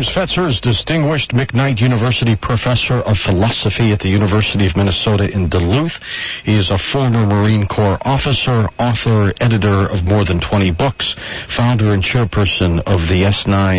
James Fetzer is Distinguished McKnight University Professor of Philosophy at the University of Minnesota in Duluth. He is a former Marine Corps officer, author, editor of more than 20 books, founder and chairperson of the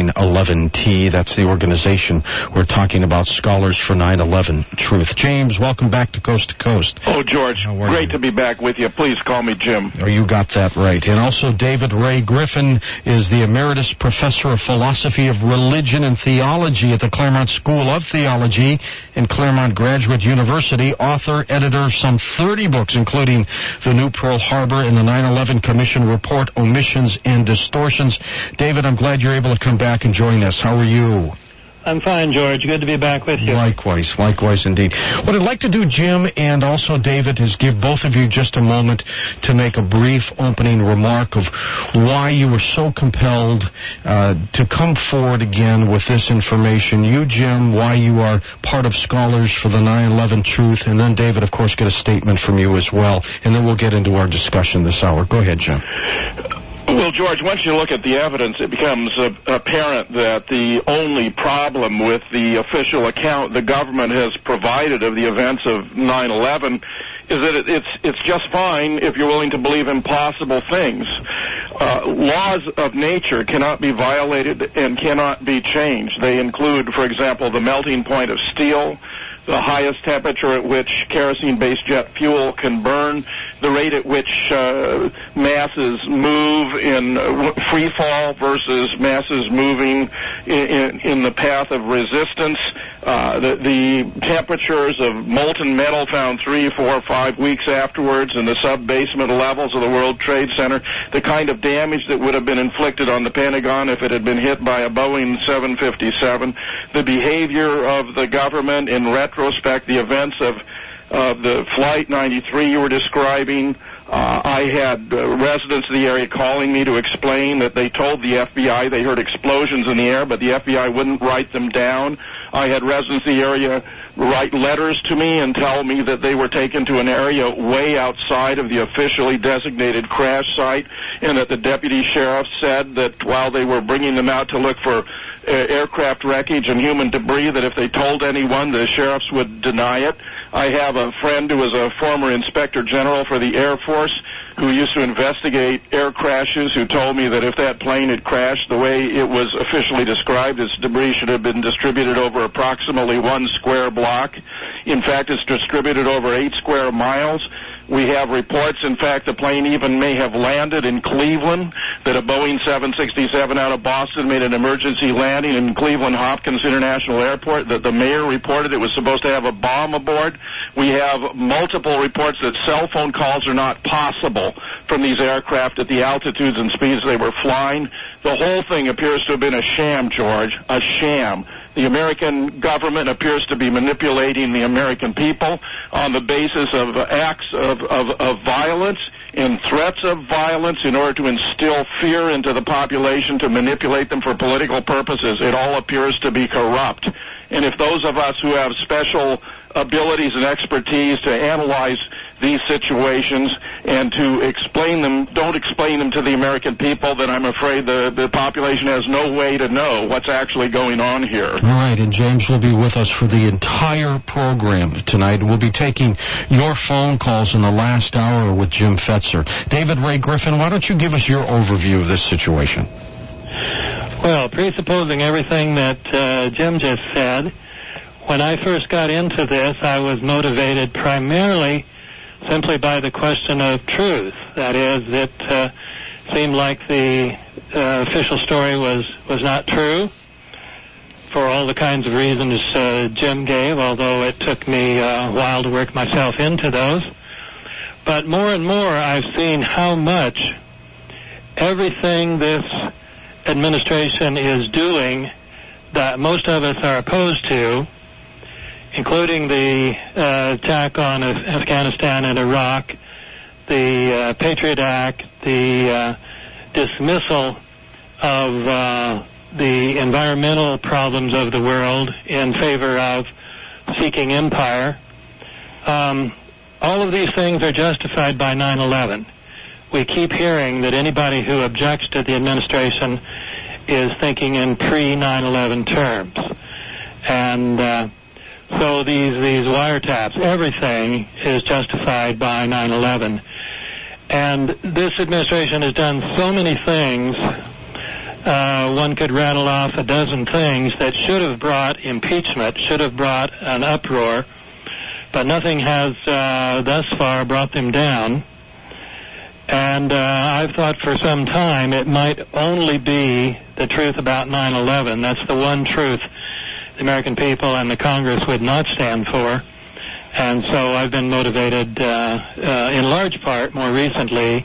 S9/11T. That's the organization we're talking about, Scholars for 9/11 Truth. James, welcome back to Coast to Coast. Oh, George, great to be back with you. Please call me Jim. Oh, you got that right. And also David Ray Griffin is the Emeritus Professor of Philosophy of Religion and Theology at the Claremont School of Theology and Claremont Graduate University, author, editor of some 30 books, including The New Pearl Harbor and the 9/11 Commission Report, Omissions and Distortions. David, I'm glad you're able to come back and join us. How are you? I'm fine, George. Good to be back with you. Likewise indeed. What I'd like to do, Jim, and also David, is give both of you just a moment to make a brief opening remark of why you were so compelled to come forward again with this information. You, Jim, why you are part of Scholars for the 9/11 Truth, and then David, of course, get a statement from you as well, and then we'll get into our discussion this hour. Go ahead, Jim. Well, George, once you look at the evidence, it becomes apparent that the only problem with the official account the government has provided of the events of 9/11 is that it's just fine if you're willing to believe impossible things. Laws of nature cannot be violated and cannot be changed. They include, for example, the melting point of steel, the highest temperature at which kerosene-based jet fuel can burn, the rate at which masses move in free fall versus masses moving in the path of resistance, the temperatures of molten metal found 3, 4, 5 weeks afterwards in the sub-basement levels of the World Trade Center, the kind of damage that would have been inflicted on the Pentagon if it had been hit by a Boeing 757, the behavior of the government in retrospect, the events of the Flight 93 you were describing. I had residents of the area calling me to explain that they told the FBI they heard explosions in the air, but the FBI wouldn't write them down. I had residents of the area write letters to me and tell me that they were taken to an area way outside of the officially designated crash site, and that the deputy sheriff said that while they were bringing them out to look for aircraft wreckage and human debris, that if they told anyone, the sheriffs would deny it. I have a friend who was a former inspector general for the Air Force who used to investigate air crashes, who told me that if that plane had crashed the way it was officially described, its debris should have been distributed over approximately 1 square block. In fact, it's distributed over 8 square miles. We have reports, in fact, the plane even may have landed in Cleveland, that a Boeing 767 out of Boston made an emergency landing in Cleveland Hopkins International Airport, that the mayor reported it was supposed to have a bomb aboard. We have multiple reports that cell phone calls are not possible from these aircraft at the altitudes and speeds they were flying. The whole thing appears to have been a sham, George, a sham. The American government appears to be manipulating the American people on the basis of acts of violence and threats of violence in order to instill fear into the population, to manipulate them for political purposes. It all appears to be corrupt. And if those of us who have special abilities and expertise to analyze these situations and to explain them, don't explain them to the American people, then I'm afraid the population has no way to know what's actually going on here. All right, and James will be with us for the entire program tonight. We'll be taking your phone calls in the last hour with Jim Fetzer. David Ray Griffin, why don't you give us your overview of this situation? Well, presupposing everything that Jim just said, when I first got into this, I was motivated primarily simply by the question of truth. That is, it seemed like the official story was not true for all the kinds of reasons Jim gave, although it took me a while to work myself into those. But more and more I've seen how much everything this administration is doing that most of us are opposed to, including the attack on Afghanistan and Iraq, the Patriot Act, the dismissal of the environmental problems of the world in favor of seeking empire. All of these things are justified by 9/11. We keep hearing that anybody who objects to the administration is thinking in pre-9/11 terms. And so these wiretaps, everything is justified by 9/11. And this administration has done so many things. One could rattle off a dozen things that should have brought impeachment, should have brought an uproar, but nothing has thus far brought them down. And I've thought for some time it might only be the truth about 9/11. That's the one truth the American people and the Congress would not stand for. And so I've been motivated in large part more recently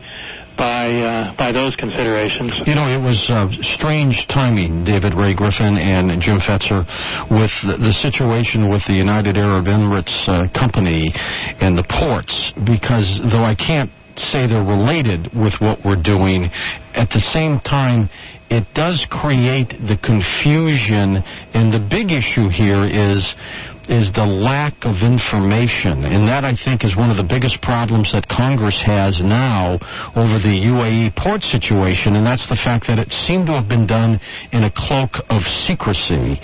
by those considerations. You know, it was strange timing, David Ray Griffin and Jim Fetzer, with the situation with the United Arab Emirates company and the ports, because though I can't say they're related with what we're doing, at the same time, it does create the confusion, and the big issue here is the lack of information, and that, I think, is one of the biggest problems that Congress has now over the UAE port situation, and that's the fact that it seemed to have been done in a cloak of secrecy.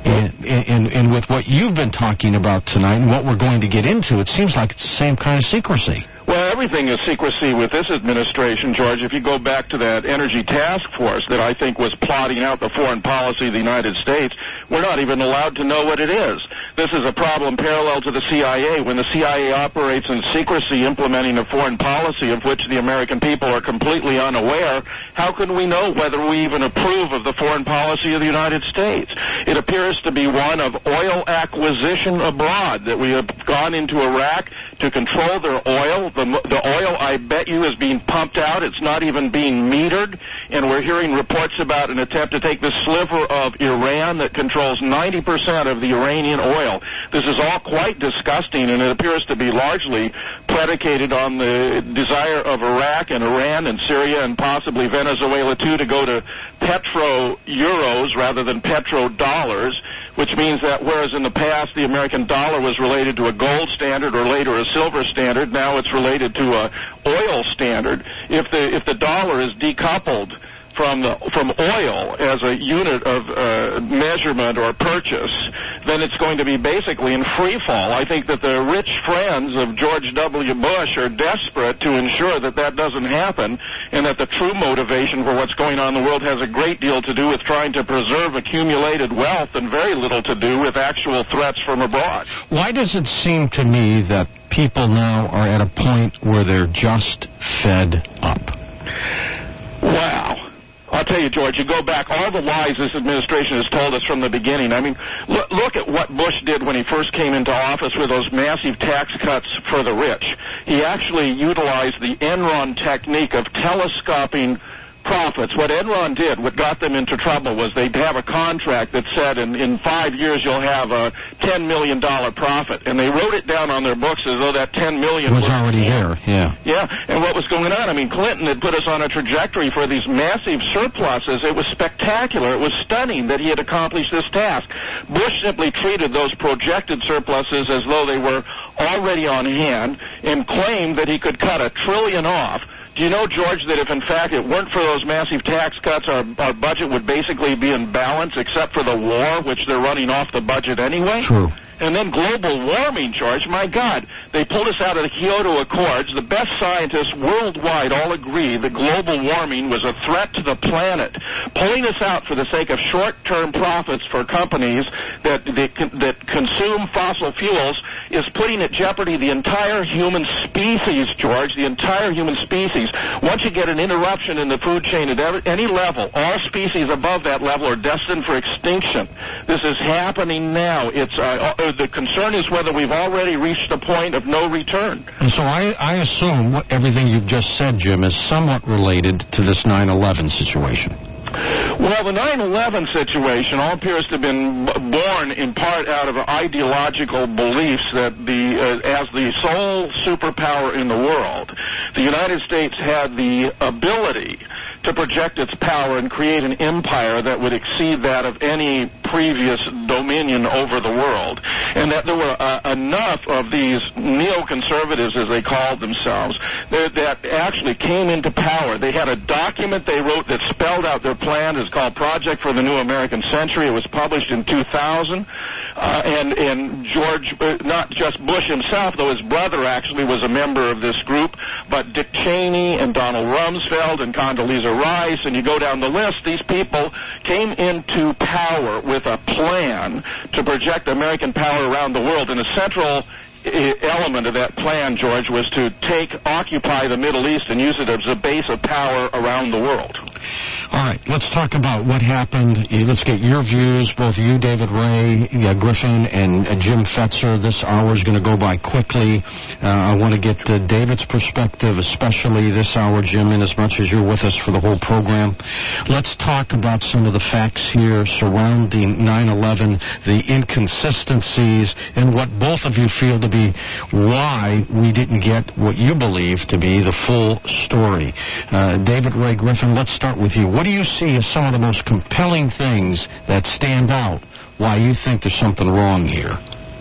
And with what you've been talking about tonight and what we're going to get into, it seems like it's the same kind of secrecy. Well, everything is secrecy with this administration, George. If you go back to that energy task force that I think was plotting out the foreign policy of the United States, we're not even allowed to know what it is. This is a problem parallel to the CIA. When the CIA operates in secrecy, implementing a foreign policy of which the American people are completely unaware, how can we know whether we even approve of the foreign policy of the United States? It appears to be one of oil acquisition abroad, that we have gone into Iraq to control their oil. The oil, I bet you, is being pumped out. It's not even being metered. And we're hearing reports about an attempt to take the sliver of Iran that controls 90% of the Iranian oil. This is all quite disgusting, and it appears to be largely predicated on the desire of Iraq and Iran and Syria and possibly Venezuela, too, to go to petro-euros rather than petro-dollars, which means that whereas in the past the American dollar was related to a gold standard or later a silver standard, now it's related to a oil standard. If the dollar is decoupled from oil as a unit of measurement or purchase, then it's going to be basically in free fall. I think that the rich friends of George W. Bush are desperate to ensure that that doesn't happen, and that the true motivation for what's going on in the world has a great deal to do with trying to preserve accumulated wealth and very little to do with actual threats from abroad. Why does it seem to me that people now are at a point where they're just fed up? Wow. I'll tell you, George, you go back, all the lies this administration has told us from the beginning. I mean, look at what Bush did when he first came into office with those massive tax cuts for the rich. He actually utilized the Enron technique of telescoping profits. What Enron did, what got them into trouble, was they'd have a contract that said in 5 years you'll have a $10 million profit. And they wrote it down on their books as though that $10 million was already there. Yeah. Yeah, and what was going on? I mean, Clinton had put us on a trajectory for these massive surpluses. It was spectacular. It was stunning that he had accomplished this task. Bush simply treated those projected surpluses as though they were already on hand and claimed that he could cut $1 trillion off. Do you know, George, that if in fact it weren't for those massive tax cuts, our budget would basically be in balance, except for the war, which they're running off the budget anyway? True. And then global warming, George, my God. They pulled us out of the Kyoto Accords. The best scientists worldwide all agree that global warming was a threat to the planet. Pulling us out for the sake of short-term profits for companies that consume fossil fuels is putting at jeopardy the entire human species, George, the entire human species. Once you get an interruption in the food chain at any level, all species above that level are destined for extinction. This is happening now. The concern is whether we've already reached the point of no return. And so I assume everything you've just said, Jim, is somewhat related to this 9/11 situation. Well, the 9/11 situation all appears to have been born in part out of ideological beliefs that as the sole superpower in the world, the United States had the ability to project its power and create an empire that would exceed that of any previous dominion over the world, and that there were enough of these neoconservatives, as they called themselves, that actually came into power. They had a document they wrote that spelled out their plan. It's called Project for the New American Century. It was published in 2000, and George, not just Bush himself, though his brother actually was a member of this group, but Dick Cheney and Donald Rumsfeld and Condoleezza Rice, and you go down the list, these people came into power with a plan to project American power around the world. And a central element of that plan, George, was to occupy the Middle East and use it as a base of power around the world. All right, let's talk about what happened. Let's get your views, both you, David Ray, Griffin, and Jim Fetzer. This hour is going to go by quickly. I want to get David's perspective, especially this hour, Jim, in as much as you're with us for the whole program. Let's talk about some of the facts here surrounding 9/11, the inconsistencies, and what both of you feel to be why we didn't get what you believe to be the full story. David Ray Griffin, let's start with you. What do you see as some of the most compelling things that stand out why you think there's something wrong here?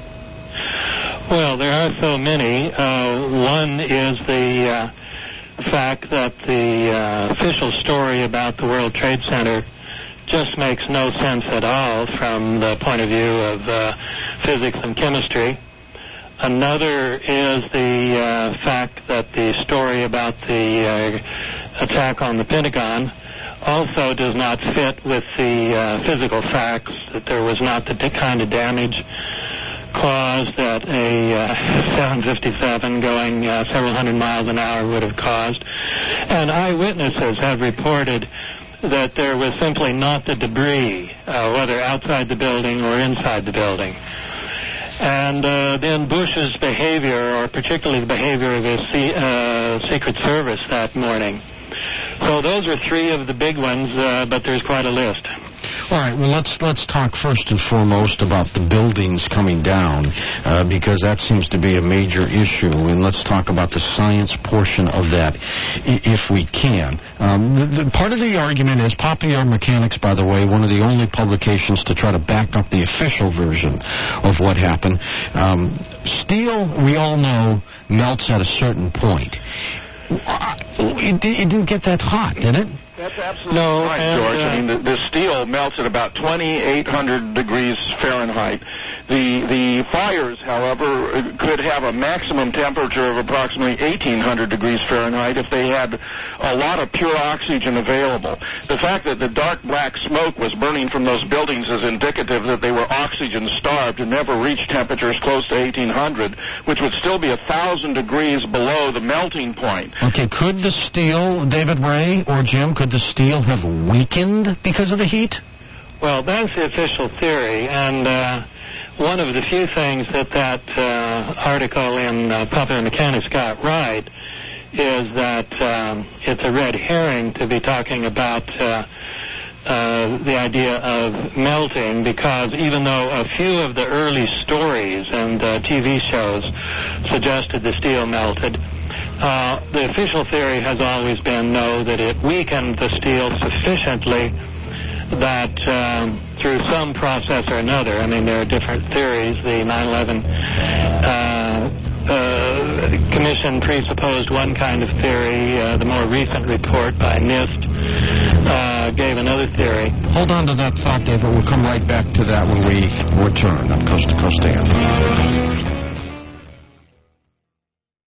Well, there are so many. One is the fact that the official story about the World Trade Center just makes no sense at all from the point of view of physics and chemistry. Another is the fact that the story about the attack on the Pentagon also does not fit with the physical facts, that there was not the kind of damage caused that a 757 going several hundred miles an hour would have caused. And eyewitnesses have reported that there was simply not the debris, whether outside the building or inside the building. And then Bush's behavior, or particularly the behavior of his Secret Service that morning. So those are three of the big ones, but there's quite a list. All right, well, let's talk first and foremost about the buildings coming down, because that seems to be a major issue, and let's talk about the science portion of that, if we can. Part of the argument is Popular Mechanics, by the way, one of the only publications to try to back up the official version of what happened. Steel, we all know, melts at a certain point. It didn't get that hot, did it? That's absolutely right, George. I mean, the steel melts at about 2,800 degrees Fahrenheit. The fires, however, could have a maximum temperature of approximately 1,800 degrees Fahrenheit if they had a lot of pure oxygen available. The fact that the dark black smoke was burning from those buildings is indicative that they were oxygen-starved and never reached temperatures close to 1,800, which would still be 1,000 degrees below the melting point. Okay, could the steel, David Ray or Jim, could the steel have weakened because of the heat? Well, that's the official theory, and one of the few things that article in Popular Mechanics got right is that it's a red herring to be talking about the idea of melting, because even though a few of the early stories and TV shows suggested the steel melted, the official theory has always been, no, that it weakened the steel sufficiently that through some process or another, I mean, there are different theories. The 9/11 Commission presupposed one kind of theory. The more recent report by NIST gave another theory. Hold on to that thought, David. We'll come right back to that when we return on Coast to Coast AM.